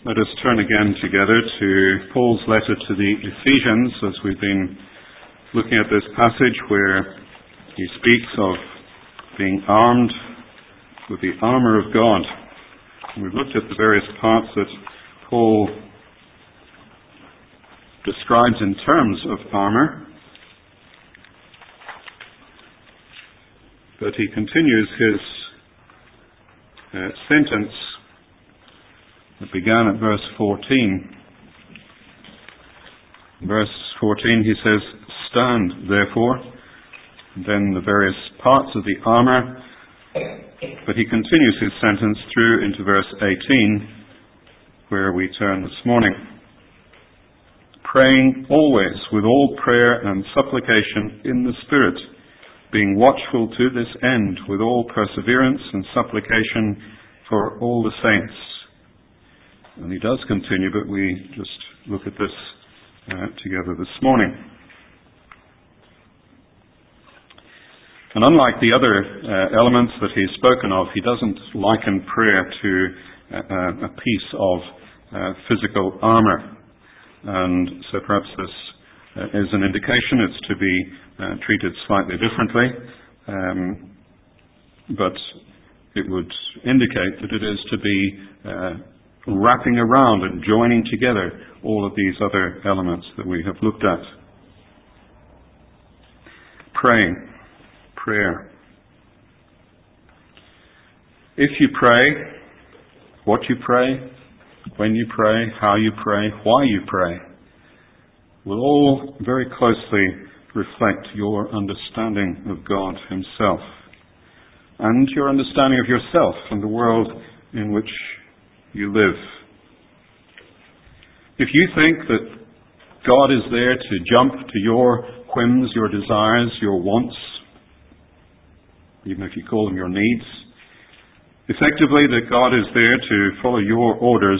Let us turn again together to Paul's letter to the Ephesians, as we've been looking at this passage where he speaks of being armed with the armour of God. And we've looked at the various parts that Paul describes in terms of armour. But he continues his sentence that began at verse 14. In verse 14 he says, "Stand, therefore," and then the various parts of the armour. But he continues his sentence through into verse 18, where we turn this morning. "Praying always with all prayer and supplication in the Spirit, being watchful to this end with all perseverance and supplication for all the saints." And he does continue, but we just look at this together this morning. And unlike the other elements that he's spoken of, he doesn't liken prayer to a piece of physical armour. And so perhaps this is an indication it's to be treated slightly differently. But it would indicate that it is to be wrapping around and joining together all of these other elements that we have looked at. Praying. Prayer. If you pray, what you pray, when you pray, how you pray, why you pray, will all very closely reflect your understanding of God Himself and your understanding of yourself and the world in which you live. If you think that God is there to jump to your whims, your desires, your wants, even if you call them your needs, effectively that God is there to follow your orders,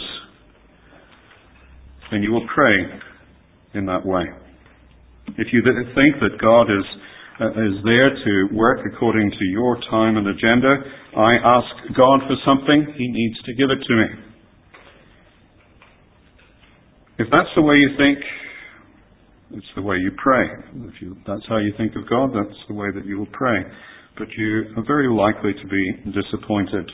then you will pray in that way. If you think that God is there to work according to your time and agenda, I ask God for something, He needs to give it to me. If that's the way you think, it's the way you pray. If that's how you think of God, that's the way that you will pray. But you are very likely to be disappointed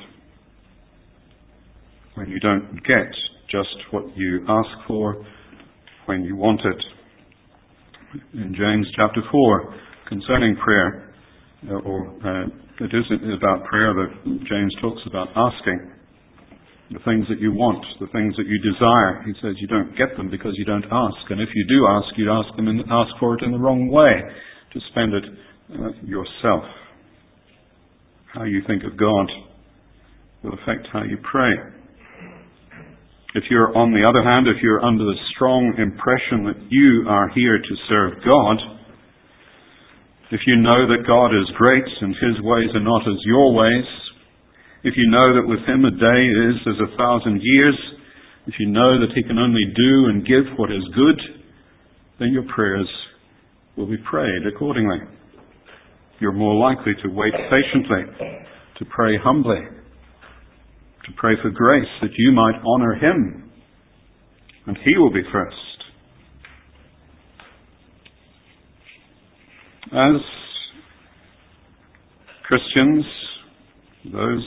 when you don't get just what you ask for when you want it. In James chapter 4, concerning prayer, it isn't about prayer that James talks about asking. The things that you want, the things that you desire. He says you don't get them because you don't ask. And if you do ask, you ask for it in the wrong way, to spend it yourself. How you think of God will affect how you pray. If you're, on the other hand, if you're under the strong impression that you are here to serve God, if you know that God is great and His ways are not as your ways, if you know that with Him a day is as 1,000 years, if you know that He can only do and give what is good, then your prayers will be prayed accordingly. You're more likely to wait patiently, to pray humbly, to pray for grace that you might honour Him, and He will be first. As Christians, those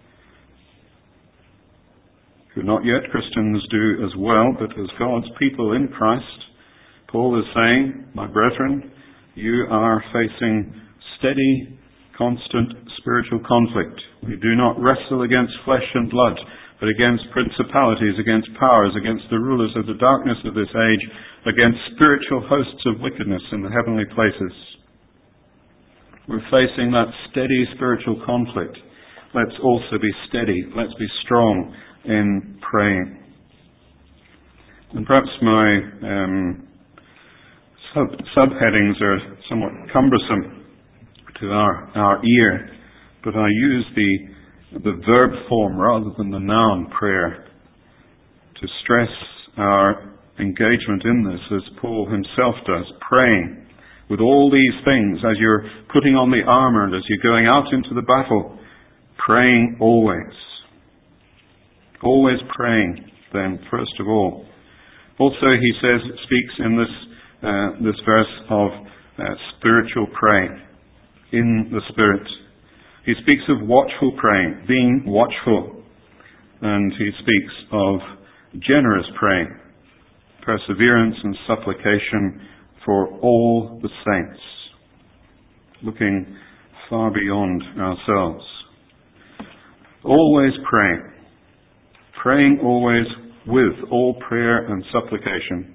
who are not yet Christians do as well, but as God's people in Christ, Paul is saying, my brethren, you are facing steady, constant spiritual conflict. We do not wrestle against flesh and blood, but against principalities, against powers, against the rulers of the darkness of this age, against spiritual hosts of wickedness in the heavenly places. We're facing that steady spiritual conflict. Let's also be steady. Let's be strong in praying. And perhaps my subheadings are somewhat cumbersome to our ear, but I use the verb form rather than the noun prayer to stress our engagement in this, as Paul himself does, praying with all these things as you're putting on the armour and as you're going out into the battle, praying always. Always praying. then first of all. Also, he speaks in this verse of spiritual praying, in the Spirit. He speaks of watchful praying, being watchful. And he speaks of generous praying, perseverance and supplication for all the saints, looking far beyond ourselves. Always praying. Praying always with all prayer and supplication.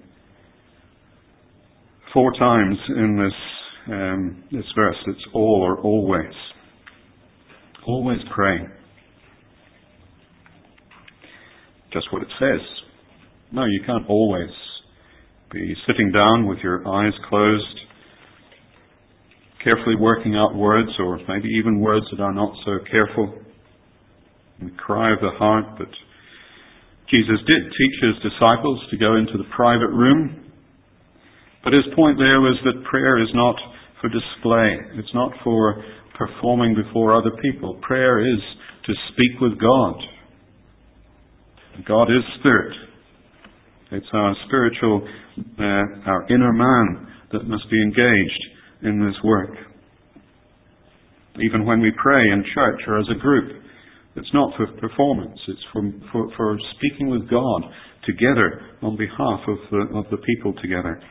4 times in this verse, it's all or always. Always praying. Just what it says. No, you can't always be sitting down with your eyes closed, carefully working out words, or maybe even words that are not so careful. The cry of the heart. But Jesus did teach his disciples to go into the private room. But his point there was that prayer is not for display. It's not for performing before other people. Prayer is to speak with God. God is Spirit. It's our spiritual, our inner man that must be engaged in this work. Even when we pray in church or as a group, it's not for performance. It's for speaking with God together on behalf of the people together.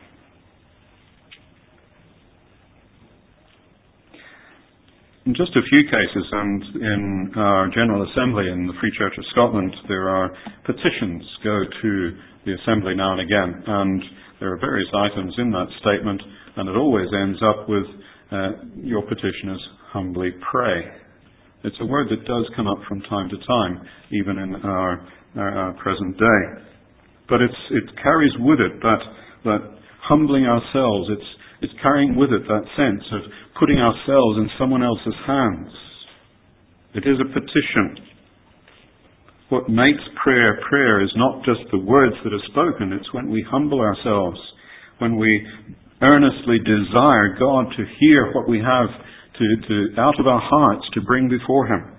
In just a few cases, and in our General Assembly in the Free Church of Scotland, there are petitions go to the Assembly now and again, and there are various items in that statement, and it always ends up with your petition is humbly pray. It's a word that does come up from time to time, even in our present day. But it carries with it that humbling ourselves. It's carrying with it that sense of putting ourselves in someone else's hands. It is a petition. What makes prayer is not just the words that are spoken. It's when we humble ourselves, when we earnestly desire God to hear what we have to out of our hearts to bring before Him.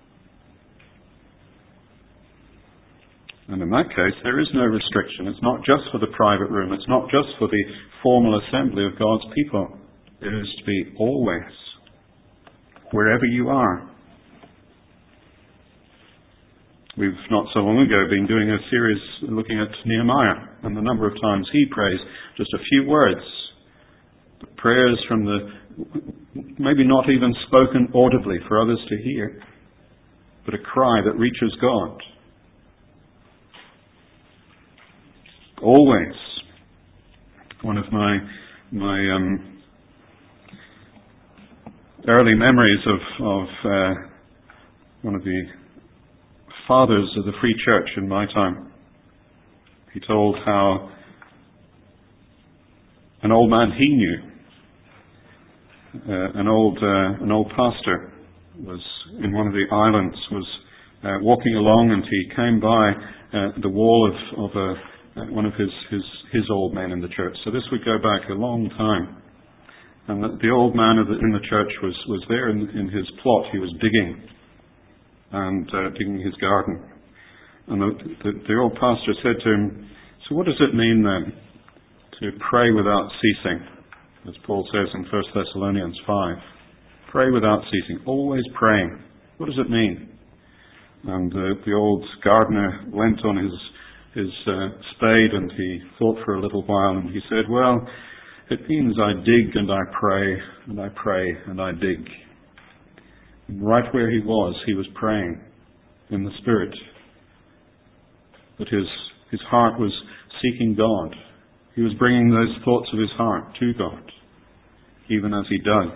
And in that case, there is no restriction. It's not just for the private room. It's not just for the formal assembly of God's people. It is to be always, wherever you are. We've not so long ago been doing a series looking at Nehemiah and the number of times he prays just a few words. Prayers from maybe not even spoken audibly for others to hear, but a cry that reaches God. Always. One of my early memories of one of the fathers of the Free Church in my time. He told how an old man he knew, an old pastor, was in one of the islands, was walking along, and he came by the wall of one of his old men in the church. So this would go back a long time. And the old man in the church was there in his plot. He was digging his garden. And the old pastor said to him, "So what does it mean then to pray without ceasing?" As Paul says in 1 Thessalonians 5. Pray without ceasing. Always praying. What does it mean? And the old gardener leant on his spade, and he thought for a little while, and he said, "Well, it means I dig and I pray, and I pray and I dig." And right where he was praying in the Spirit. But his heart was seeking God. He was bringing those thoughts of his heart to God, even as he dug.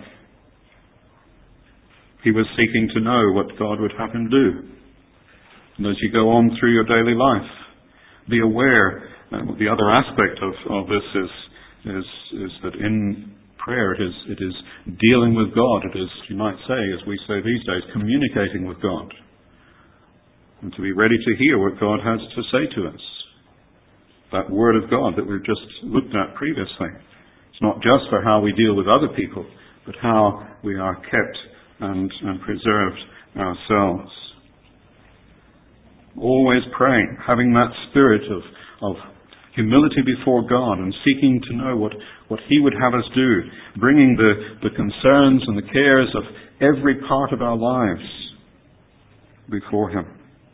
He was seeking to know what God would have him do. And as you go on through your daily life, be aware. The other aspect of this is that in prayer it is dealing with God. It is, you might say, as we say these days, communicating with God. And to be ready to hear what God has to say to us. That Word of God that we've just looked at previously. It's not just for how we deal with other people, but how we are kept and preserved ourselves. always praying, having that spirit of humility before God and seeking to know what He would have us do, bringing the concerns and the cares of every part of our lives before Him.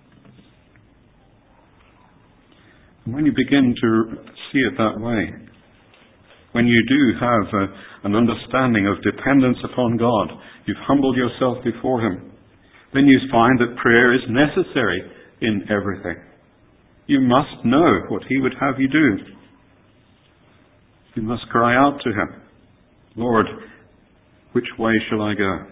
And when you begin to see it that way, when you do have an understanding of dependence upon God, you've humbled yourself before Him, then you find that prayer is necessary in everything. You must know what He would have you do. You must cry out to Him, Lord, which way shall I go?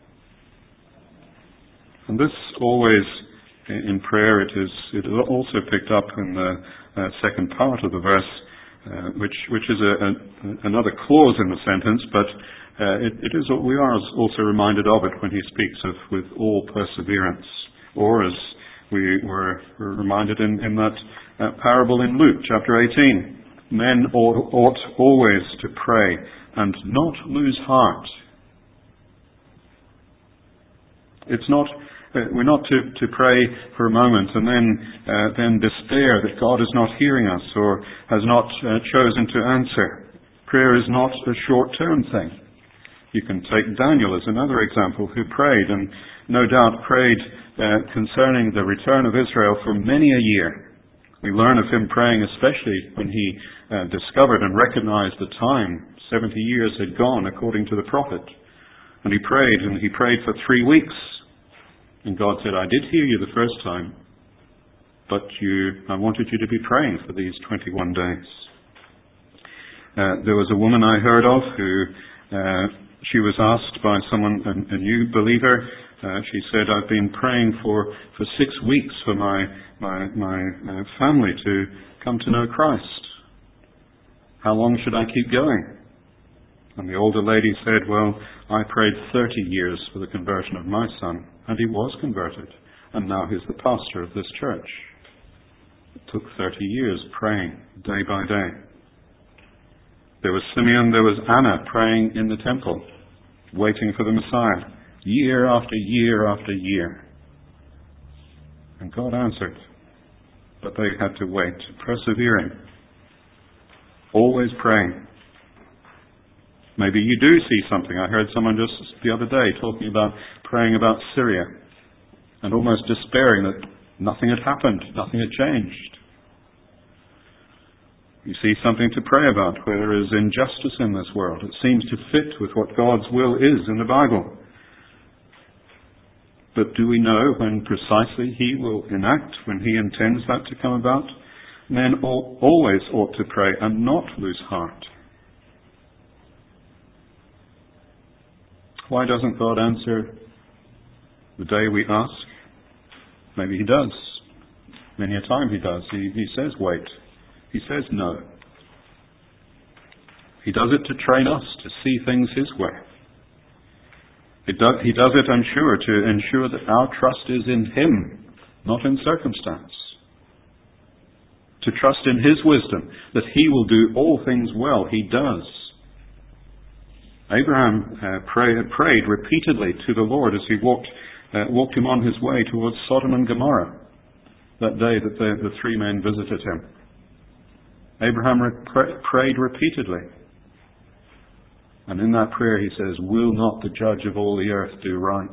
And this always, in prayer, it is also picked up in the second part of the verse, which is another clause in the sentence, but we are also reminded of it when He speaks of with all perseverance, or as we were reminded in that parable in Luke chapter 18. Men ought always to pray and not lose heart. It's not, we're not to pray for a moment and then despair that God is not hearing us or has not chosen to answer. Prayer is not a short-term thing. You can take Daniel as another example, who prayed, and no doubt prayed concerning the return of Israel for many a year. We learn of him praying especially when he discovered and recognized the time. 70 years had gone according to the prophet. And he prayed for 3 weeks. And God said, I did hear you the first time, but I wanted you to be praying for these 21 days. There was a woman I heard of who she was asked by someone, a new believer. She said, I've been praying for 6 weeks for my family to come to know Christ. How long should I keep going? And the older lady said, well, I prayed 30 years for the conversion of my son, and he was converted, and now he's the pastor of this church. It took 30 years praying day by day. There was Simeon, there was Anna praying in the temple, waiting for the Messiah, year after year after year. And God answered, but they had to wait, persevering, always praying. Maybe you do see something. I heard someone just the other day talking about praying about Syria and almost despairing that nothing had happened, nothing had changed. You see something to pray about where there is injustice in this world. It seems to fit with what God's will is in the Bible. But do we know when precisely He will enact, when He intends that to come about? Men always ought to pray and not lose heart. Why doesn't God answer the day we ask? Maybe He does. Many a time He does. He says wait. He says no. He does it to train us to see things His way. He does it, I'm sure, to ensure that our trust is in Him, not in circumstance. To trust in His wisdom, that He will do all things well. He does. Abraham prayed repeatedly to the Lord as he walked him on his way towards Sodom and Gomorrah that day that the 3 men visited him. Abraham prayed repeatedly. And in that prayer he says, will not the judge of all the earth do right?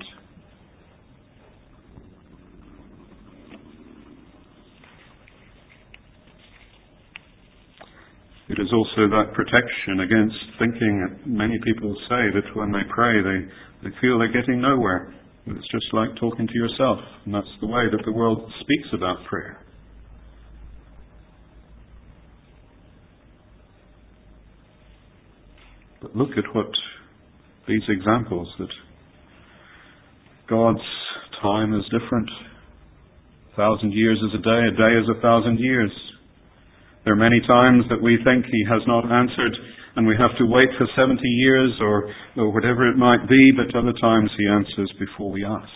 It is also that protection against thinking that many people say that when they pray they feel they're getting nowhere. It's just like talking to yourself. And that's the way that the world speaks about prayer. But look at what these examples, that God's time is different. 1,000 years is a day is 1,000 years. There are many times that we think He has not answered and we have to wait for 70 years or whatever it might be, but other times He answers before we ask.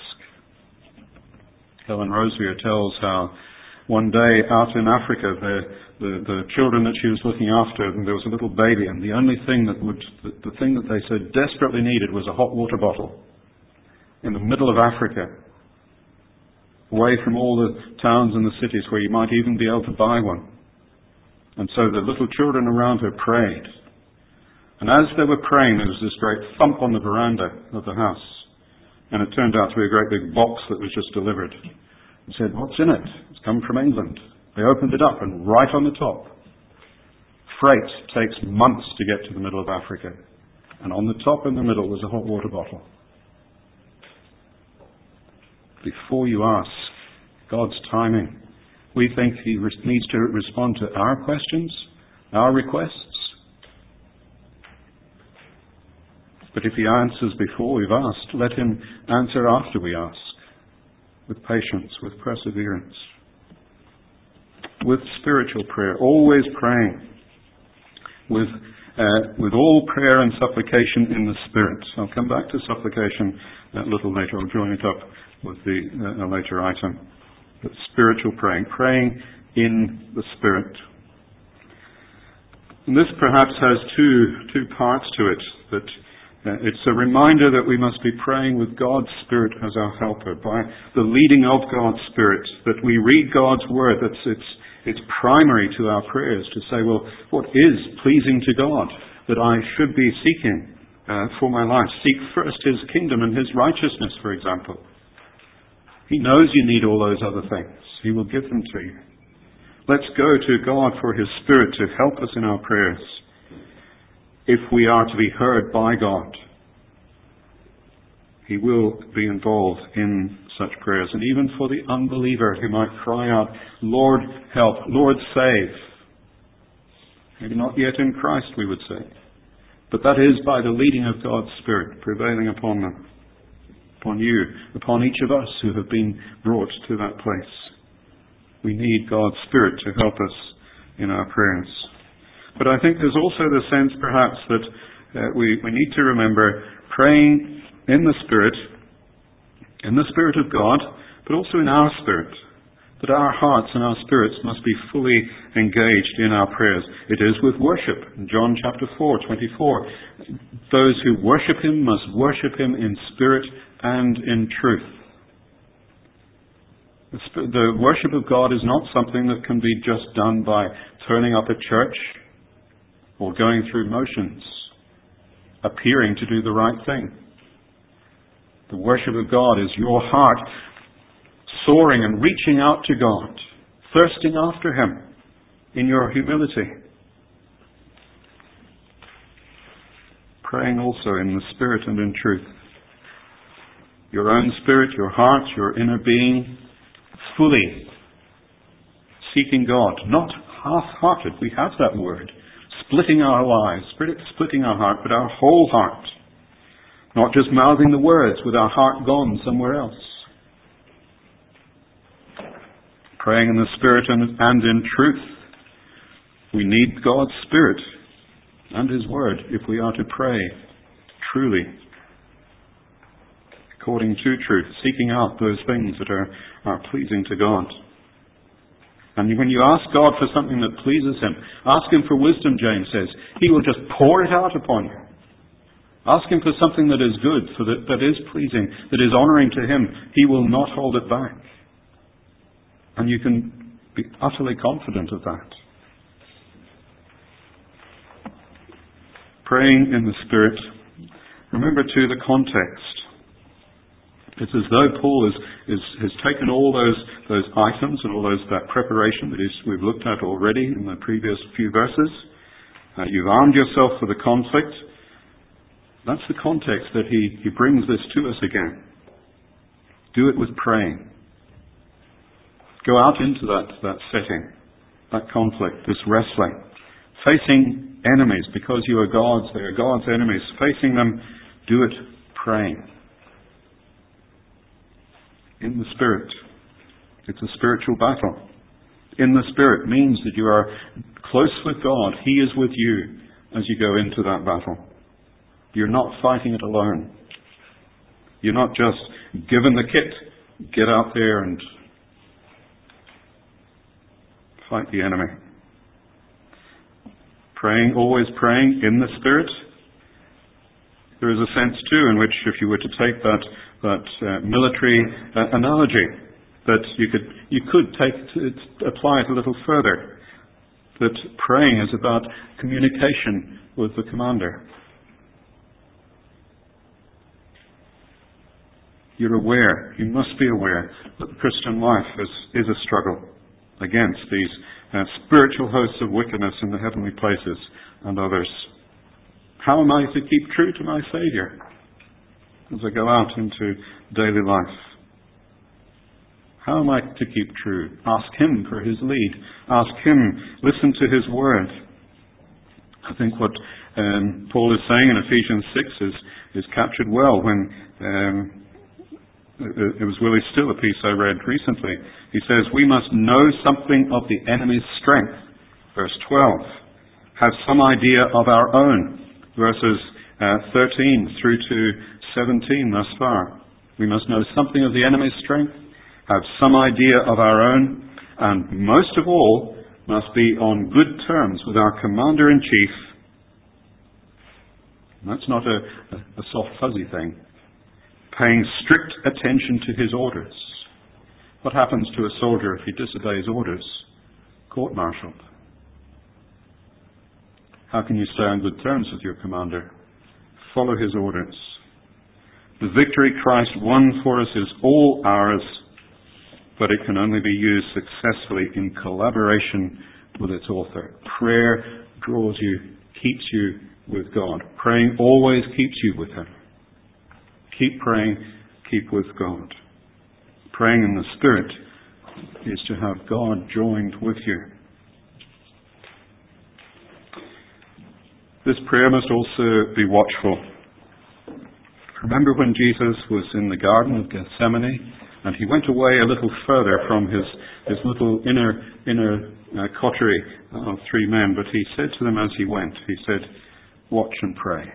Helen Rosier tells how one day out in Africa, the children that she was looking after, there was a little baby, and the only thing the thing that they so desperately needed was a hot water bottle in the middle of Africa, away from all the towns and the cities where you might even be able to buy one. And so the little children around her prayed. And as they were praying, there was this great thump on the veranda of the house. And it turned out to be a great big box that was just delivered. And said, "What's in it?" "It's come from England." They opened it up, and right on the top, freight takes months to get to the middle of Africa. And on the top in the middle was a hot water bottle. Before you ask, God's timing. We think He needs to respond to our questions, our requests. But if He answers before we've asked, let Him answer after we ask, with patience, with perseverance, with spiritual prayer, always praying, with all prayer and supplication in the Spirit. I'll come back to supplication a little later. I'll join it up with a later item. But spiritual praying, praying in the Spirit. And this perhaps has two parts to it. That it's a reminder that we must be praying with God's Spirit as our helper, by the leading of God's Spirit, that we read God's Word. It's primary to our prayers to say, well, what is pleasing to God that I should be seeking for my life? Seek first His kingdom and His righteousness, for example. He knows you need all those other things. He will give them to you. Let's go to God for His Spirit to help us in our prayers, if we are to be heard by God. He will be involved in such prayers. And even for the unbeliever who might cry out, "Lord, help. Lord, save." Maybe not yet in Christ, we would say. But that is by the leading of God's Spirit prevailing upon them, upon you, upon each of us who have been brought to that place. We need God's Spirit to help us in our prayers. But I think there's also the sense, perhaps, that we need to remember praying in the Spirit of God, but also in our spirit, that our hearts and our spirits must be fully engaged in our prayers. It is with worship. In John chapter 4:24, those who worship Him must worship Him in spirit and in truth. The worship of God is not something that can be just done by turning up at church or going through motions, appearing to do the right thing. The worship of God is your heart soaring and reaching out to God, thirsting after Him in your humility. Praying also in the Spirit and in truth. Your own spirit, your heart, your inner being, fully seeking God, not half-hearted. We have that word. Splitting our lives, splitting our heart, but our whole heart. Not just mouthing the words with our heart gone somewhere else. Praying in the Spirit and in truth. We need God's Spirit and His Word if we are to pray truly, according to truth, seeking out those things that are pleasing to God. And when you ask God for something that pleases Him, ask Him for wisdom, James says. He will just pour it out upon you. Ask Him for something that is good, that is pleasing, that is honouring to Him. He will not hold it back. And you can be utterly confident of that. Praying in the Spirit. Remember too the context. It's as though Paul has taken all those items and all that preparation that we've looked at already in the previous few verses. You've armed yourself for the conflict. That's the context that he brings this to us again. Do it with praying. Go out into that setting, that conflict, this wrestling, facing enemies because you are God's. They are God's enemies. Facing them, do it praying. In the Spirit. It's a spiritual battle. In the Spirit means that you are close with God. He is with you as you go into that battle. You're not fighting it alone. You're not just given the kit, get out there and fight the enemy. Praying, always praying in the Spirit. There is a sense too in which, if you were to take that military analogy, But you could apply it a little further. That praying is about communication with the commander. You're aware, you must be aware that the Christian life is a struggle against these spiritual hosts of wickedness in the heavenly places and others. How am I to keep true to my Saviour as I go out into daily life? How am I to keep true? Ask Him for His lead. Ask Him, listen to His word. I think what Paul is saying in Ephesians 6 is captured well when it was Willie Still, a piece I read recently. He says, we must know something of the enemy's strength. Verse 12. Have some idea of our own. Verses 13 through to 17 thus far. We must know something of the enemy's strength, have some idea of our own, and most of all, must be on good terms with our Commander-in-Chief. That's not a soft, fuzzy thing. Paying strict attention to his orders. What happens to a soldier if he disobeys orders? Court-martialed. How can you stay on good terms with your commander? Follow his orders. The victory Christ won for us is all ours, but it can only be used successfully in collaboration with its author. Prayer draws you, keeps you with God. Praying always keeps you with Him. Keep praying, keep with God. Praying in the Spirit is to have God joined with you. This prayer must also be watchful. Remember when Jesus was in the Garden of Gethsemane and He went away a little further from his little inner coterie of three men, but He said to them as He went, He said, watch and pray.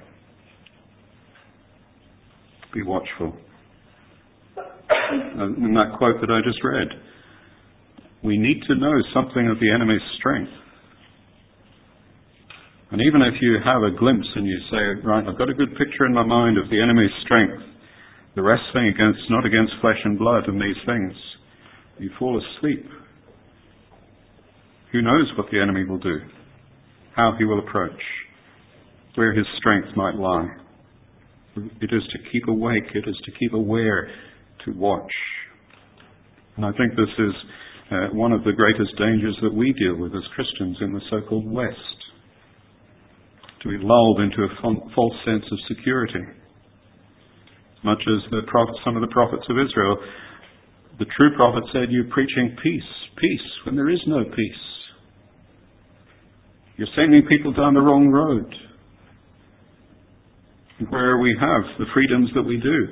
Be watchful. In that quote that I just read, we need to know something of the enemy's strength. And even if you have a glimpse and you say, right, I've got a good picture in my mind of the enemy's strength, the wrestling not against flesh and blood and these things, you fall asleep. Who knows what the enemy will do, how he will approach, where his strength might lie. It is to keep awake, it is to keep aware, to watch. And I think this is one of the greatest dangers that we deal with as Christians in the so-called West. To be lulled into a false sense of security. Much as some of the prophets of Israel, the true prophet said, you're preaching peace, peace, when there is no peace. You're sending people down the wrong road. Where we have the freedoms that we do.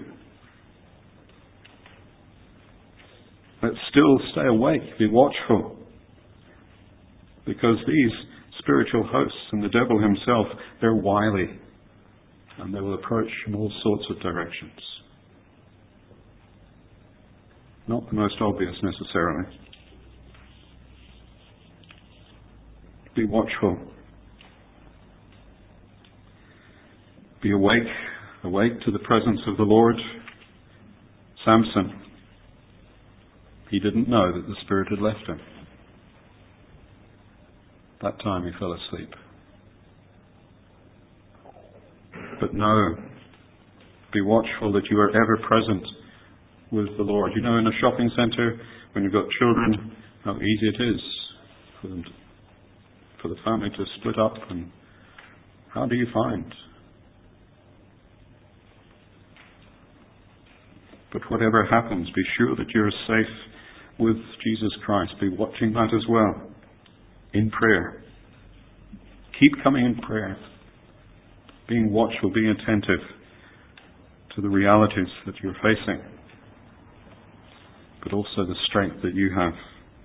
Let's still stay awake, be watchful. Because these spiritual hosts and the devil himself, they're wily. And they will approach from all sorts of directions. Not the most obvious necessarily. Be watchful. Be awake to the presence of the Lord. Samson, he didn't know that the Spirit had left him. That time he fell asleep. But no, be watchful that you are ever present with the Lord. You know, in a shopping centre, when you've got children, how easy it is for the family to split up. And how do you find? But whatever happens, be sure that you're safe with Jesus Christ. Be watching that as well. In prayer. Keep coming in prayer. Being watchful, being attentive to the realities that you're facing. But also the strength that you have.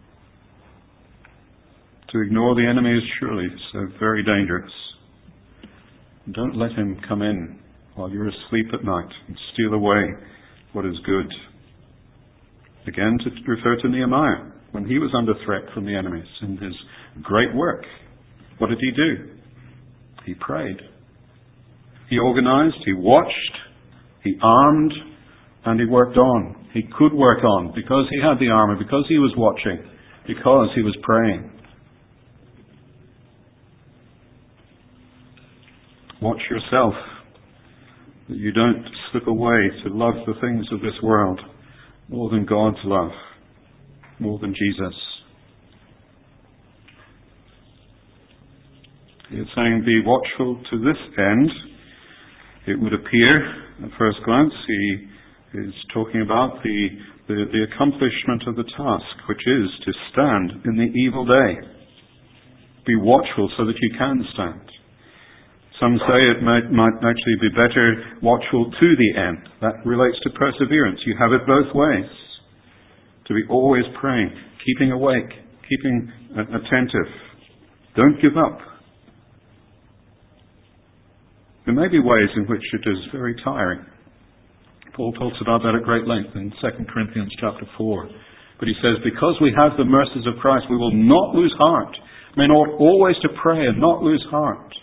To ignore the enemy is surely so very dangerous. Don't let him come in while you're asleep at night and steal away what is good. Again, to refer to Nehemiah, when he was under threat from the enemies in his great work, what did he do? He prayed. He organized, he watched, he armed, And he worked on. He could work on because he had the armor, because he was watching, because he was praying. Watch yourself, that you don't slip away to love the things of this world more than God's love, more than Jesus. He is saying, be watchful to this end. It would appear, at first glance, he is talking about the accomplishment of the task, which is to stand in the evil day. Be watchful so that you can stand. Some say it might actually be better watchful to the end. That relates to perseverance. You have it both ways. To be always praying, keeping awake, keeping attentive. Don't give up. There may be ways in which it is very tiring. Paul talks about that at great length in 2 Corinthians chapter 4. But he says, because we have the mercies of Christ, we will not lose heart. Men ought always to pray and not lose heart.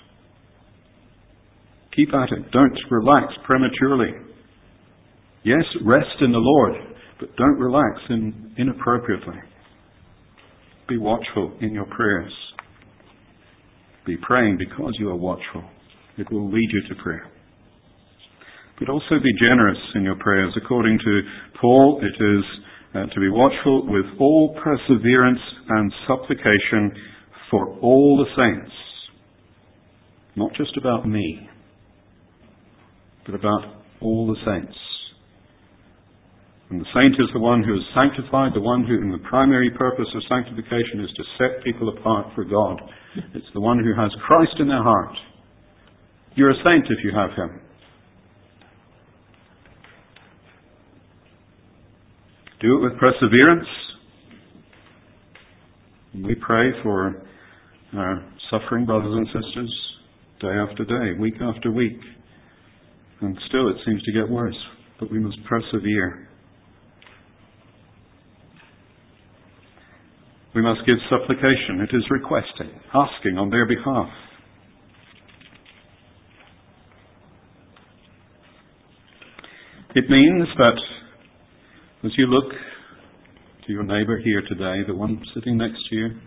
Keep at it. Don't relax prematurely. Yes, rest in the Lord, but don't relax inappropriately. Be watchful in your prayers. Be praying because you are watchful. It will lead you to prayer. But also be generous in your prayers. According to Paul, it is to be watchful with all perseverance and supplication for all the saints. Not just about me, but about all the saints. And the saint is the one who is sanctified, the one who, in the primary purpose of sanctification, is to set people apart for God. It's the one who has Christ in their heart. You're a saint if you have Him. Do it with perseverance. We pray for our suffering brothers and sisters day after day, week after week. And still it seems to get worse. But we must persevere. We must give supplication. It is requesting, asking on their behalf. It means that as you look to your neighbour here today, the one sitting next to you,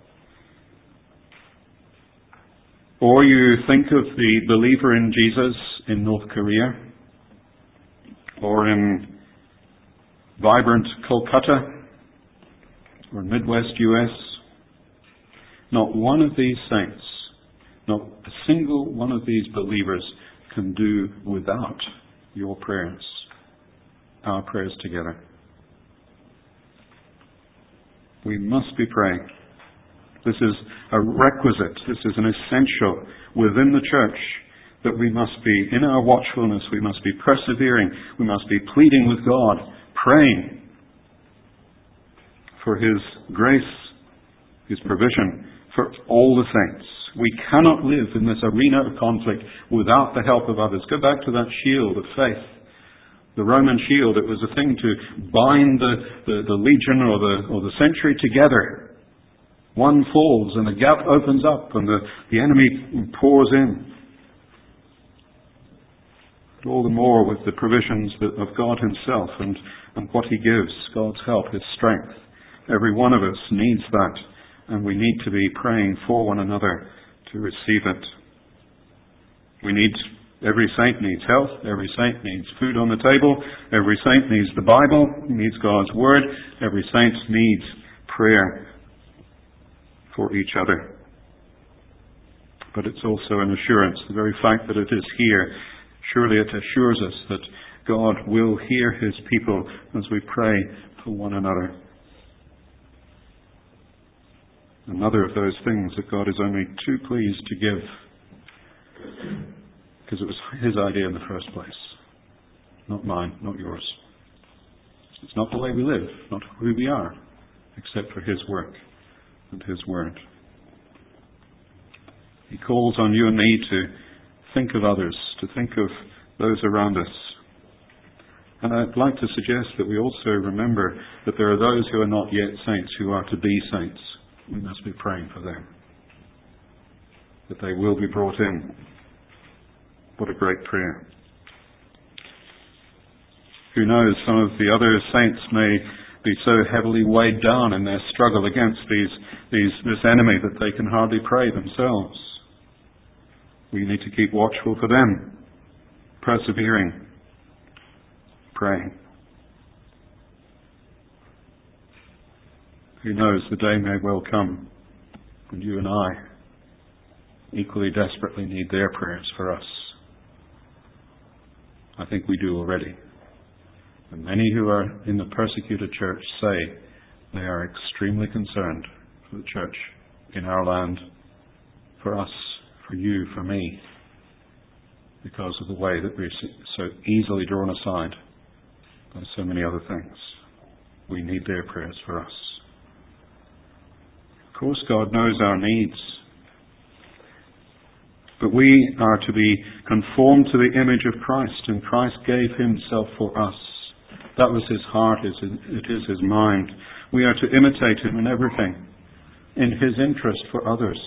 or you think of the believer in Jesus in North Korea, or in vibrant Kolkata, or Midwest US, not one of these saints, not a single one of these believers can do without your prayers, our prayers together. We must be praying. This is a requisite, this is an essential within the church, that we must be in our watchfulness, we must be persevering, we must be pleading with God, praying for His grace, His provision for all the saints. We cannot live in this arena of conflict without the help of others. Go back to that shield of faith. The Roman shield, it was a thing to bind the legion or the century together. One falls and the gap opens up and the enemy pours in. All the more with the provisions of God Himself and what He gives, God's help, His strength. Every one of us needs that, and we need to be praying for one another to receive it. Every saint needs health, every saint needs food on the table, every saint needs the Bible, needs God's Word, every saint needs prayer for each other. But it's also an assurance, the very fact that it is here, surely it assures us that God will hear His people as we pray for one another. Another of those things that God is only too pleased to give, because it was His idea in the first place. Not mine, not yours. It's not the way we live, not who we are, except for His work and His Word. He calls on you and me to think of others, to think of those around us. And I'd like to suggest that we also remember that there are those who are not yet saints, who are to be saints. We must be praying for them, that they will be brought in. What a great prayer. Who knows, some of the other saints may be so heavily weighed down in their struggle against this enemy that they can hardly pray themselves. We need to keep watchful for them, persevering, praying. Who knows, the day may well come when you and I equally desperately need their prayers for us. I think we do already. And many who are in the persecuted church say they are extremely concerned for the church in our land, for us, for you, for me, because of the way that we're so easily drawn aside by so many other things. We need their prayers for us. Of course, God knows our needs, but we are to be conformed to the image of Christ, and Christ gave himself for us. That was his heart, it is his mind. We are to imitate him in everything, in his interest for others.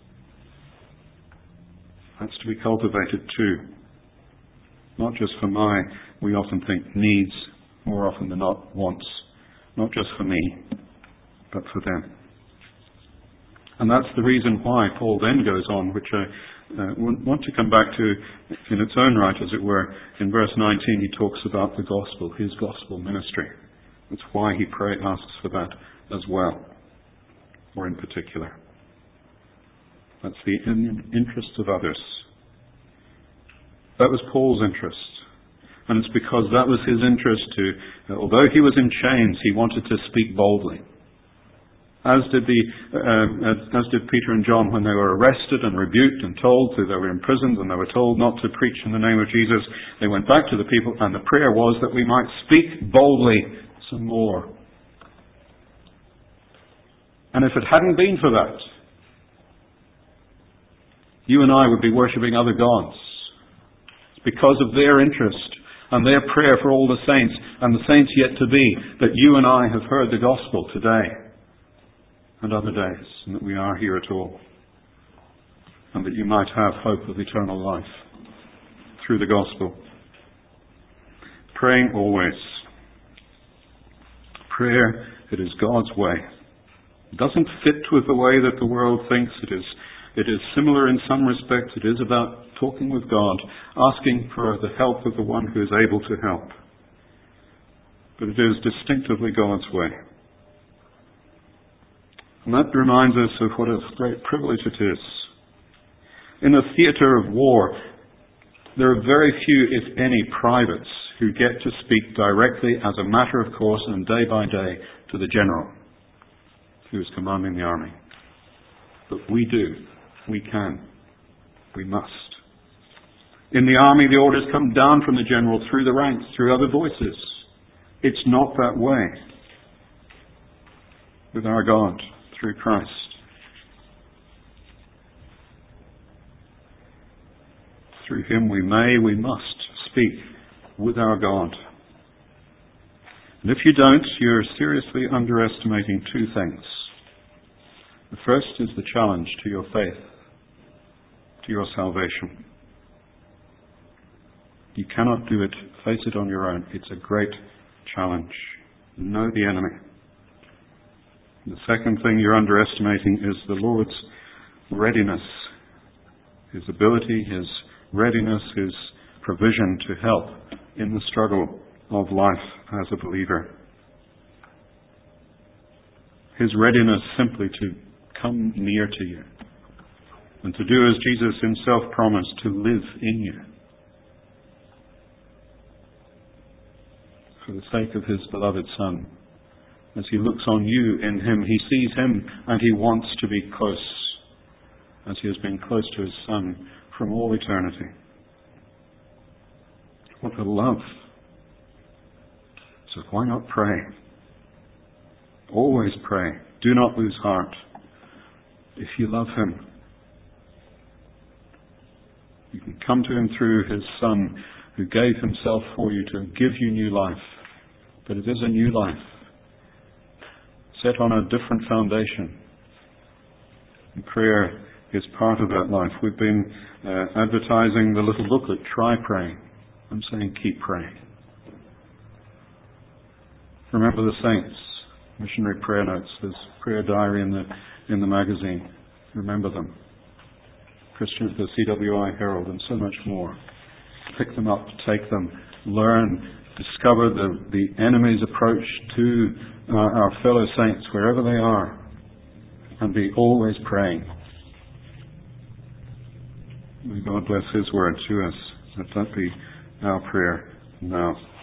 That's to be cultivated too. Not just for we often think needs, more often than not wants. Not just for me, but for them. And that's the reason why Paul then goes on, which I want to come back to in its own right, as it were. In verse 19 he talks about the gospel, his gospel ministry. That's why he asks for that as well, or in particular. That's the interest of others. That was Paul's interest. And it's because that was his interest although he was in chains, he wanted to speak boldly. As did Peter and John when they were arrested and rebuked and told that they were imprisoned and they were told not to preach in the name of Jesus. They went back to the people, and the prayer was that we might speak boldly some more. And if it hadn't been for that, you and I would be worshipping other gods. It's because of their interest and their prayer for all the saints and the saints yet to be that you and I have heard the gospel today and other days, and that we are here at all, and that you might have hope of eternal life through the gospel. Praying always. Prayer, it is God's way. It doesn't fit with the way that the world thinks. It is similar in some respects. It is about talking with God, asking for the help of the one who is able to help. But it is distinctively God's way. And that reminds us of what a great privilege it is. In the theatre of war, there are very few, if any, privates who get to speak directly as a matter of course and day by day to the general who is commanding the army. But we do. We can. We must. In the army, the orders come down from the general through the ranks, through other voices. It's not that way with our God. Through Christ. Through him we must speak with our God. And if you don't, you're seriously underestimating two things. The first is the challenge to your faith, to your salvation. You cannot do it, face it on your own. It's a great challenge. Know the enemy. The second thing you're underestimating is the Lord's readiness, his ability, his readiness, his provision to help in the struggle of life as a believer. His readiness simply to come near to you and to do as Jesus himself promised, to live in you. For the sake of his beloved Son. As he looks on you in him, he sees him and he wants to be close, as he has been close to his Son from all eternity. What a love. So why not pray? Always pray. Do not lose heart. If you love him, you can come to him through his Son who gave himself for you to give you new life. But it is a new life, set on a different foundation. And prayer is part of that life. We've been advertising the little booklet, Try Praying. I'm saying keep praying. Remember the saints. Missionary prayer notes. There's prayer diary in the magazine. Remember them. Christians, the CWI Herald, and so much more. Pick them up, take them, learn, discover the enemy's approach to our fellow saints wherever they are, and be always praying. May God bless His word to us. Let that be our prayer now.